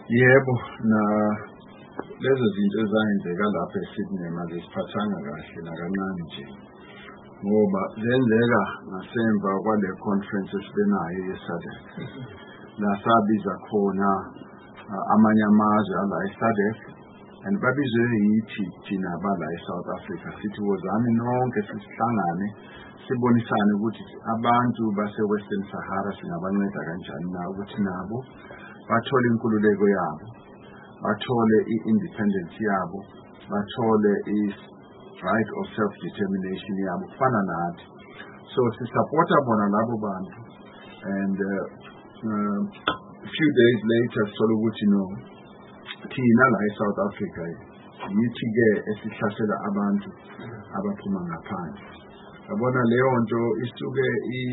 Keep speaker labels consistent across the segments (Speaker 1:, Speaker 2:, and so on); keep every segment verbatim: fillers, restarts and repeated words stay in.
Speaker 1: Yebo, na lezo zinto ezayenzeka lapha eSydney mazisiphathanga kahle nakancane nje ngoba zenzeka ngasemva kwale conference esibenayo ye-SADC la sabiza khona amanye amazwe ala e-SADC and babizwe yithi thina bala e-South Africa sithi wozani nonke sisihlangane sibonisane ukuthi abantu base-Western Sahara singabanceda kanjani na ukuthi nabo bathole inkululeko yabo, bathole i-independence yabo, bathole i-right of self-determination yabo kufana nathi. So sisupporta bona labo bantu and uh, uh, a few days later solo ukuthi no thina la e-South Africa yithi-ke esihlasela abantu abaphuma ngaphandle. Yabona leyo nto isuke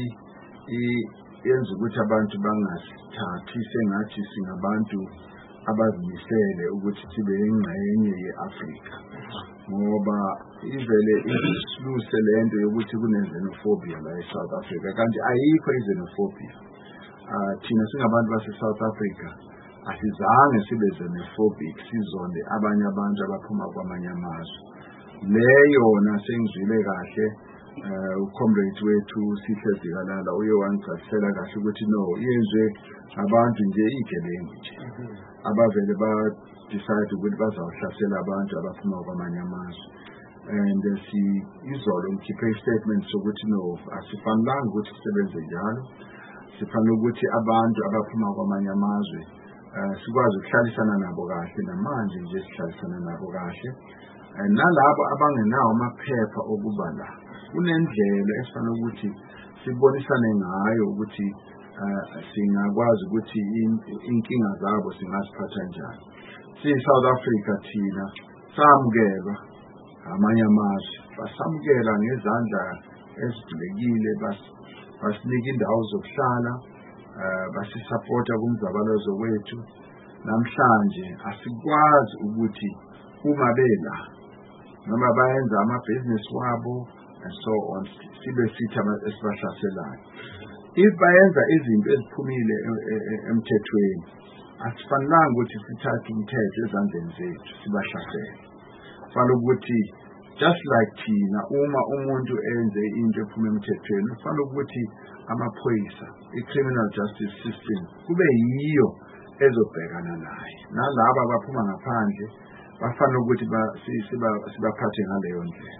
Speaker 1: yenza ukuthi abantu bangasithathi sengathi singabantu abazimisele ukuthi sibe yingxenye ye-Afrika ngoba ivele isiluse lento yokuthi kune-xenophobia la e-South Africa kanti ayikho i-xenophobia. Uh, thina singabantu base-South Africa asizange sibe xenophobic sizonde abanye abantu abaphuma kwamanye amazwe. Leyo yona sengizwile kahle uh, ucomrade wethu Sihle Zikalala uye wangichazisela kahle ukuthi no yenziwe abantu nje igebengu nje abavele ba decide ukuthi bazawuhlasela abantu abaphuma kwamanye amazwe. And uh, si izolo ngikhiphe statement sokuthi no asifanelanga ukuthi sisebenze njalo, sifanele ukuthi abantu abaphuma kwamanye amazwe uh, sikwazi ukuhlalisana nabo kahle namanje nje sihlalisana nabo kahle. And nalabo abangenawo amaphepha okuba la kunendlela esifanele ukuthi sibonisane ngayo ukuthi uh, singakwazi ukuthi inkinga zabo singaziphatha njani. Si-South Africa thina samukelwa amanye amazwe, basamukela ngezandla ezivulekile, basinika indawo zokuhlala, uh, basisupporta kumzabalazo wethu. Namhlanje asikwazi ukuthi uma bela noma bayenza amabhizinisi wabo and so on sibe sithi esibahlaselayo. If bayenza izinto eziphumile emthethweni asifanelanga ukuthi sithathe umthetho ezandleni zethu sibahlasele. Kufanele ukuthi just like thina uma umuntu enze into ephuma emthethweni kufanele ukuthi amaphoyisa i-criminal justice system kube yiyo ezobhekana naye. Nalabo abaphuma ngaphandle bafanele ukuthi sibaphathe ngaleyo ndlela.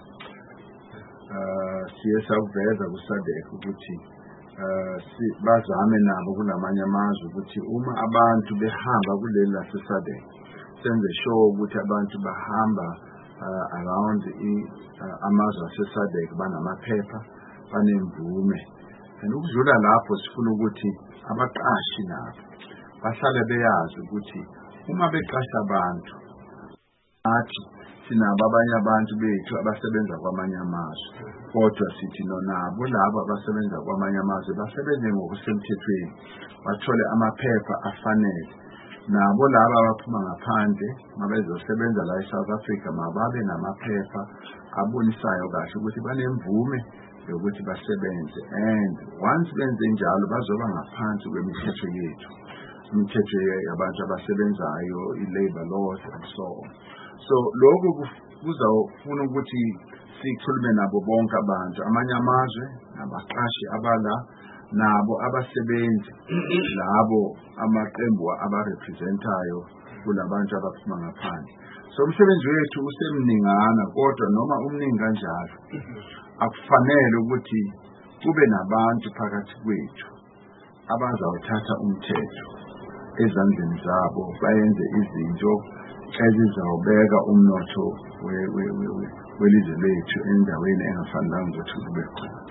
Speaker 1: Uh, siye sakuveza ku-SADC ukuthi uh, bazame nabo kulamanye amazwe ukuthi uma abantu behamba kuleli lase-SADC senze sure ukuthi abantu bahamba uh, around uh, amazwe ase-SADC banamaphepha, banemvume. And ukudlula lapho sifuna ukuthi abaqashi nabo bahlale beyazi ukuthi uma beqasha abantu athi sinabo abanye abantu bethu abasebenza kwamanye amazwe kodwa sithi nonabo labo abasebenza kwamanye amazwe basebenze ngokusemthethweni bathole amaphepha afanele. Nabo labo abaphuma ngaphandle mabezosebenza la eSouth Africa mababe namaphepha abonisayo kahle ukuthi banemvume yokuthi basebenze, and once benze njalo bazoba ngaphansi kwemithetho yethu, imithetho yabantu abasebenzayo, i-labor laws and so on. So lokho kuzawufuna ukuthi sikhulume nabo bonke abantu, amanye amazwe nabaqashi abala nabo abasebenzi labo amaqembu abarepresentayo kulabantu abaphuma ngaphandle. So umsebenzi wethu usemningana kodwa noma umningi kanjalo akufanele ukuthi kube nabantu phakathi kwethu abazawuthatha umthetho ezandleni zabo bayenze izinto ezizawubeka umnotho welizwe lethu endaweni engafanelanga ukuthi kube khona.